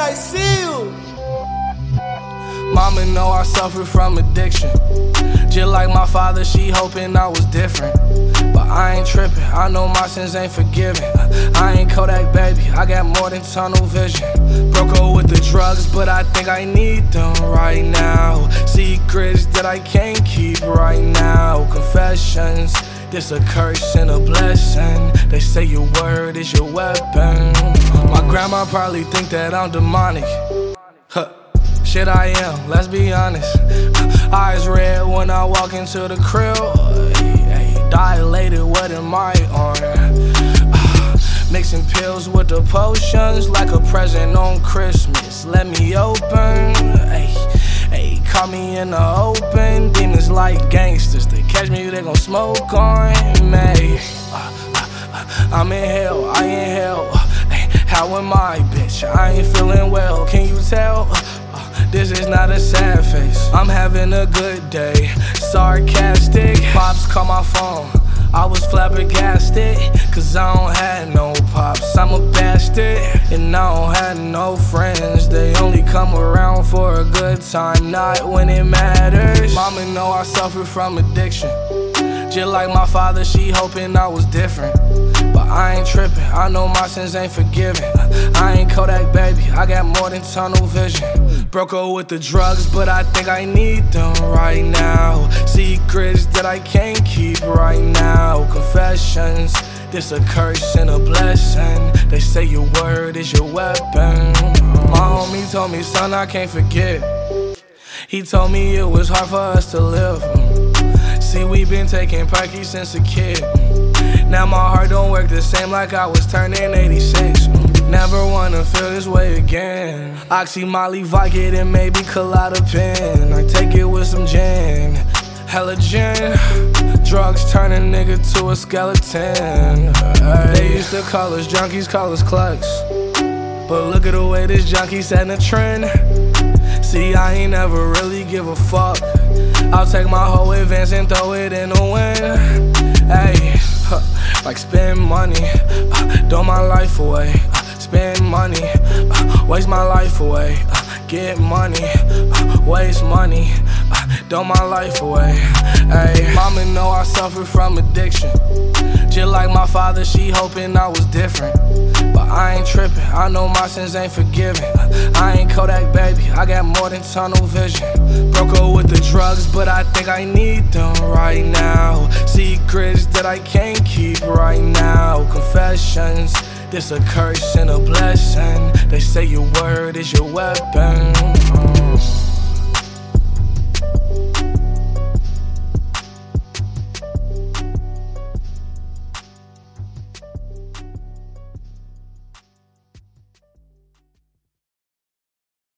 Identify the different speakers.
Speaker 1: I see you.
Speaker 2: Mama know I suffer from addiction. Just like my father, she hoping I was different. But I ain't tripping, I know my sins ain't forgiven. I ain't Kodak, baby, I got more than tunnel vision. Broke up with the drugs, but I think I need them right now. Secrets that I can't keep right now. Confessions, this a curse and a blessing. They say your word is your weapon. My grandma probably think that I'm demonic. Shit I am, let's be honest. Eyes red when I walk into the crib. Dilated, what am I on? Mixing pills with the potions like a present on Christmas. Let me open. Caught me in the open. Demons like gangsters. They catch me, they gon' smoke on me. I'm in hell, I in hell. How am I, bitch? I ain't feeling well, can you tell? This is not a sad face, I'm having a good day. Sarcastic, pops call my phone, I was flabbergasted. Cause I don't have no pops, I'm a bastard. And I don't have no friends, they only come around for a good time, not when it matters. Mama know I suffer from addiction. Just like my father, she hoping I was different. But I ain't tripping, I know my sins ain't forgiven. I ain't Kodak, baby, I got more than tunnel vision. Broke up with the drugs, but I think I need them right now. Secrets that I can't keep right now. Confessions, this a curse and a blessing. They say your word is your weapon. My homie told me, son, I can't forget. He told me it was hard for us to live. See, we been taking Perky since a kid. Now my heart don't work the same like I was turning 86. Never wanna feel this way again. Oxy, Molly, Vicodin, and maybe Klonopin. I take it with some gin, hella gin. Drugs turn a nigga to a skeleton. They used to call us junkies, call us clucks. But look at the way this junkie setting a trend. See, I ain't never really give a fuck. I'll take my whole advance and throw it in the wind. Hey, like spend money, throw my life away. Spend money, waste my life away. Get money, waste money, throw my life away. Hey, mama know I suffer from addiction. Just like my father, she hoping I was different. But I ain't tripping, I know my sins ain't forgiven. I ain't Kodak, baby, I got more than tunnel vision. Broke up with the drugs, but I think I need them right now. Secrets that I can't keep right now. Confessions, this a curse and a blessing. They say your word is your weapon.